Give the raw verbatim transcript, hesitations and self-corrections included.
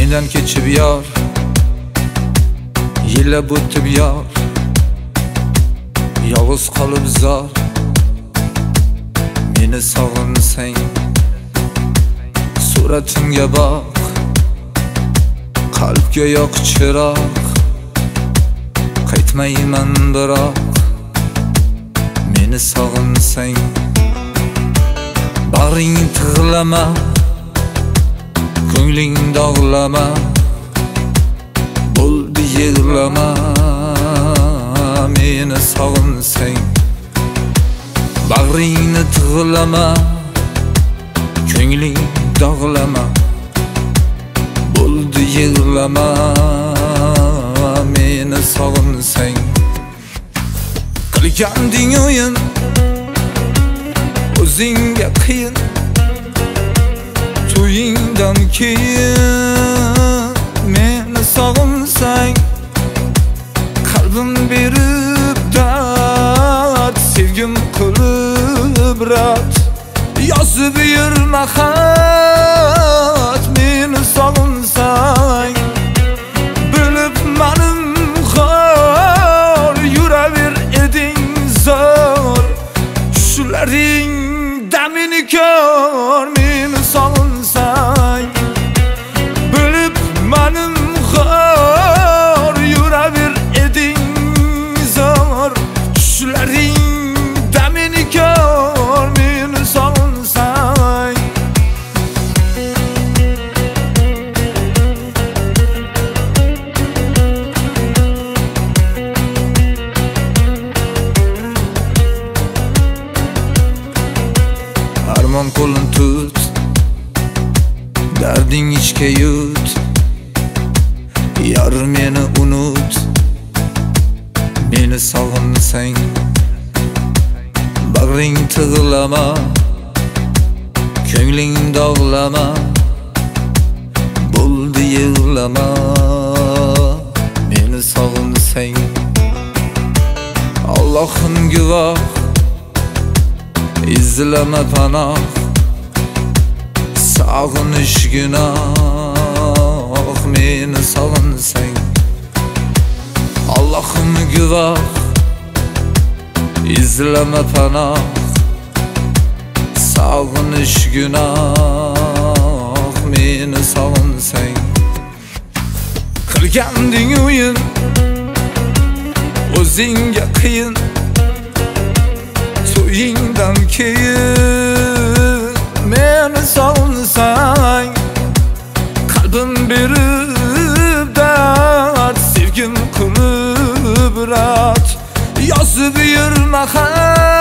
Mendan kechib yor, yillab o'tib yor, yolg'iz qolib zor. Meni sog'insang suratimga boq, qalbga yoq chiroq. Qaytmayman biroq, meni sog'insang bag'ring tig'lama, ko'ngling dog'lama, bo'ldi yig'lama. Meni sog'insang bag'ringni tig'lama, ko'ngling dog'lama, bo'ldi yig'lama. Meni sog'insang qilganding o'yin, o'zingga qiyin. To'yingdan keyin meni sog'insang, qalbim berib dard, sevgim qilib rat, yozib yurma xat. Meni sog'insang bilib manim xor, yuraver eding zor, tushlaring damini ko'r. Meni sog'insang bilib manim xor, yuraver eding zor, tushlaring damini ko'r. Meni sog'insang armon qo'lin tut, darding ichga yut, yor meni unut. Meni sog'insang bag'ring tig'lama, ko'ngling dog'lama, bo'ldi yig'lama. Meni sog'insang Allohim guvoh, izlama panoh, sog'inish gunoh. Meni sog'insang Allohim guvoh, izlama panoh, sog'inish gunoh. Meni sog'insang qilganding o'yin, o'zingga qiyin. To'yingdan keyin meni sog'insang, qalbim berib dard, sevgim qilib rat, yozib yurma xat.